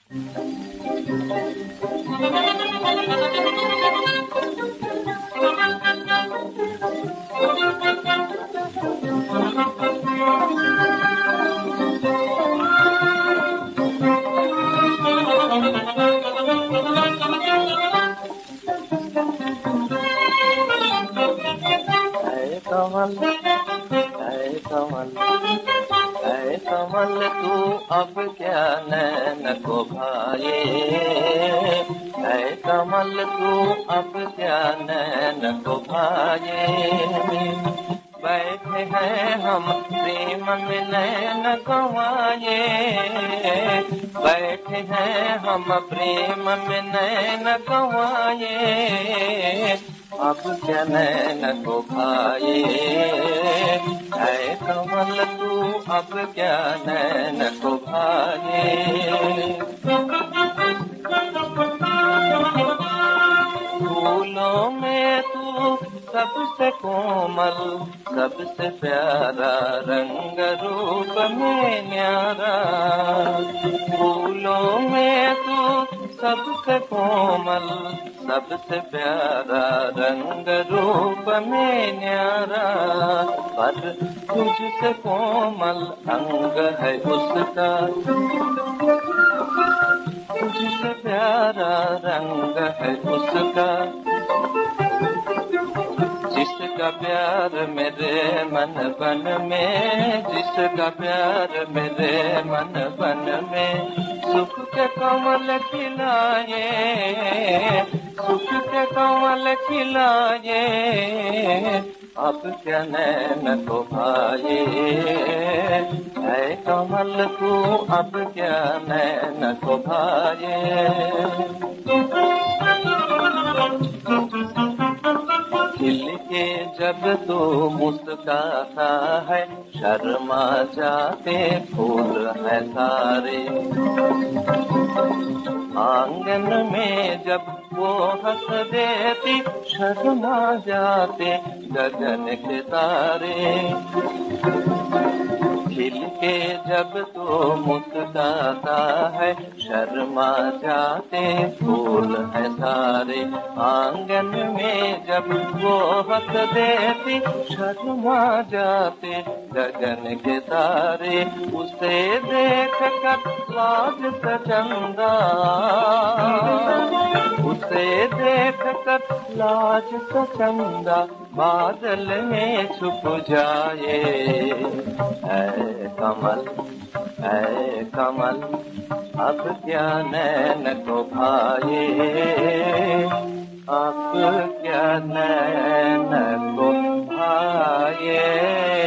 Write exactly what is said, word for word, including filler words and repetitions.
कमल है कमल है कमल तू अब क्या नैन को भाए, है कमल तू अब क्या नैन को भाए। बैठे हैं हम प्रेम में नैन गंवाए, बैठे हैं हम प्रेम में नैन गंवाए। अब क्या नैन को भाए, है कमल तू अब क्या नैन को भाए। फूलों में तू सबसे कोमल सबसे प्यारा रंग रूप में न्यारा। फूलों में तू सबसे कोमल सबसे प्यारा रंग रूप में न्यारा। पर तुझसे कोमल अंग है उसका, तुझसे प्यारा रंग है उसका। जिसका प्यार मेरे मन बन में, जिसका प्यार मेरे मन बन में। सुख के कमल खिलाए, सुख के कमल खिलाए। अब क्या नैन को भाए, है कमल तू अब क्या नैन को भाए। खिल के जब तू मुस्काता है शर्मा जाते फूल है सारे। आंगन में जब वो हंस देती शर्मा जाते गगन के तारे। खिल के जब तो मुस्काता है शर्मा जाते फूल है सारे। आंगन में जब वो हंस देती शर्मा जाते गगन के तारे। उसे देख कर लाज से चंदा, उसे देख कर लाज से चंदा बादल में छुप जाए। है कमल है कमल अब क्या नैन को भाए, अब क्या नैन को भाए।